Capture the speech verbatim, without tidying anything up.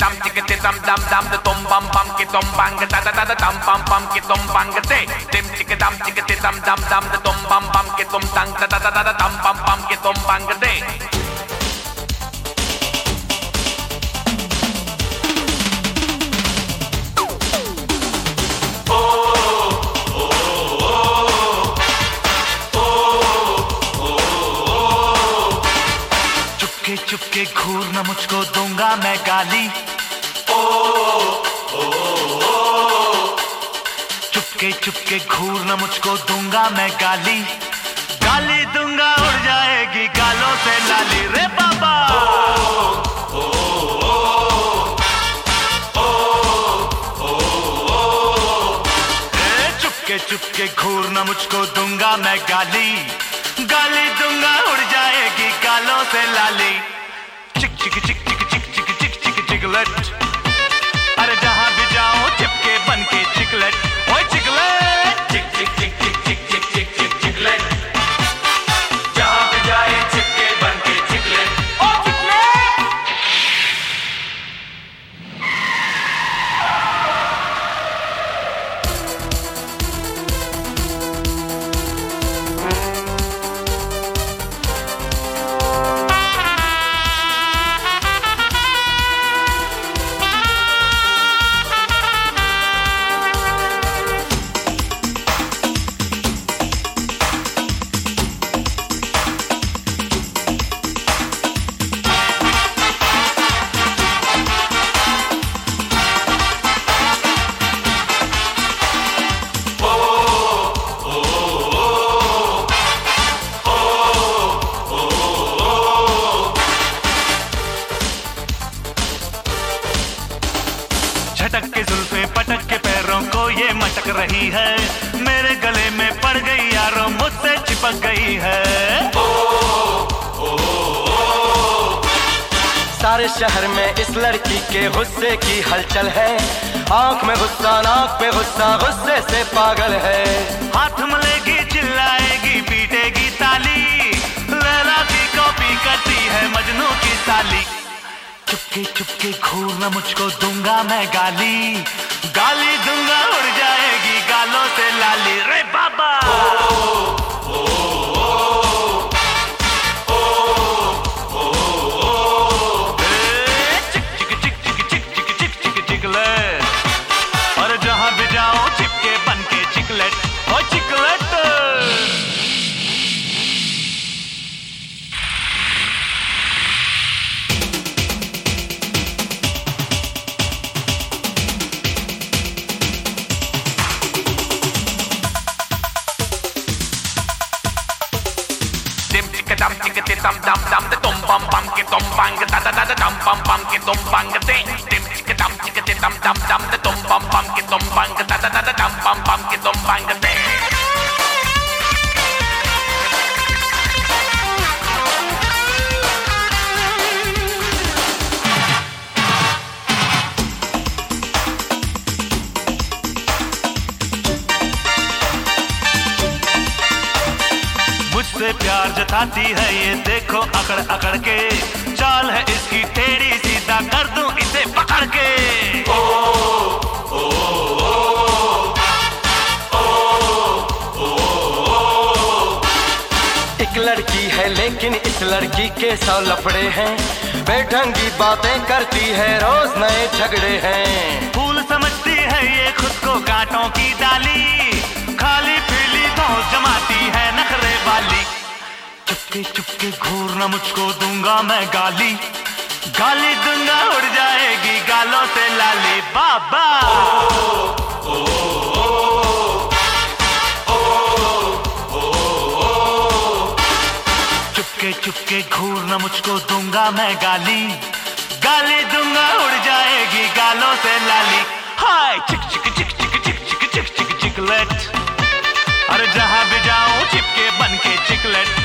dam ticka dam dam dam the tom bam bam ki tom bang da da da da dam bam bam ki tom bang de dim ticka dam ticka dam dam dam the tom bam bam ki tom dang da da da da dam bam bam ki tom bang de चुपके घूरना मुझको दूंगा मैं गाली ओ, ओ, ओ, चुपके चुपके घूरना मुझको दूंगा मैं गाली गाली दूंगा उड़ जाएगी गालों से लाली रे बाबा ओ, ओ, ओ, ओ, ओ, ए, चुपके चुपके घूरना मुझको दूंगा मैं गाली गाली दूंगा उड़ जाएगी गालों से लाली चिक चिक चिक चिक चिक चिक चिक चिक चिकलेट अरे जहां भी जाऊं चिपके बन के चिकलेट ओए चिकलेट चिक चिक चिक चिक चिक चिक चिक चिक चिकलेट जहां भी जाए चिपके बन के चिकलेट ओ चिकलेट झटक के जुल्फे पटक के पैरों को ये मटक रही है मेरे गले में पड़ गई यारों मुझसे चिपक गई है ओ, ओ, ओ, सारे शहर में इस लड़की के गुस्से की हलचल है आंख में गुस्सा नाक पे गुस्सा गुस्से से पागल है हाथ मलेगी चिल्लाएगी पीटेगी ताली लैला की कॉपी करती है मजनू की साली चुपके चुपके घूरना मुझको दूंगा मैं गाली गाली दूंगा उड़ जाएगी गालों से लाली रे बाबा ओ, ओ, ओ, ओ, ओ, ओ, ए, चिक चिक चिक चिक चिक चिक चिक चिक चिकलेट और जहां भी जाओ चिपके बन के चिकलेट ओ chiclet dam ticka dam dam dam the tom bam bam ki tom bang da da da da dam bam bam ki tom bang de dim ticka dam ticka dam dam dam the tom bam bam ki tom bang da da da da dam bam bam ki tom bang de मुझसे प्यार जताती है ये देखो अकड़ अकड़ के चाल है इसकी टेढ़ी सीधा कर दूं इसे पकड़ के ओ, ओ, ओ, ओ, ओ, ओ, एक लड़की है लेकिन इस लड़की के सौ लफड़े हैं बेढंगी बातें करती है रोज नए झगड़े हैं फूल समझती है ये खुद को कांटों की डाली खाली पीली धौंस जमाती है नखरे वाली चुपके चुपके घूरना मुझको दूंगा मैं गाली गाली दूंगा उड़ जाएगी गालों से लाली बाबा ओ, ओ, ओ, ओ, ओ, ओ, चुपके चुपके घूरना मुझको दूंगा मैं गाली गाली दूंगा उड़ जाएगी गालों से लाली हाय चिक चिक चिक चिक चिक चिक चिक चिक चिकलेट अरे जहां भी जाऊं चिपके बन के चिकलेट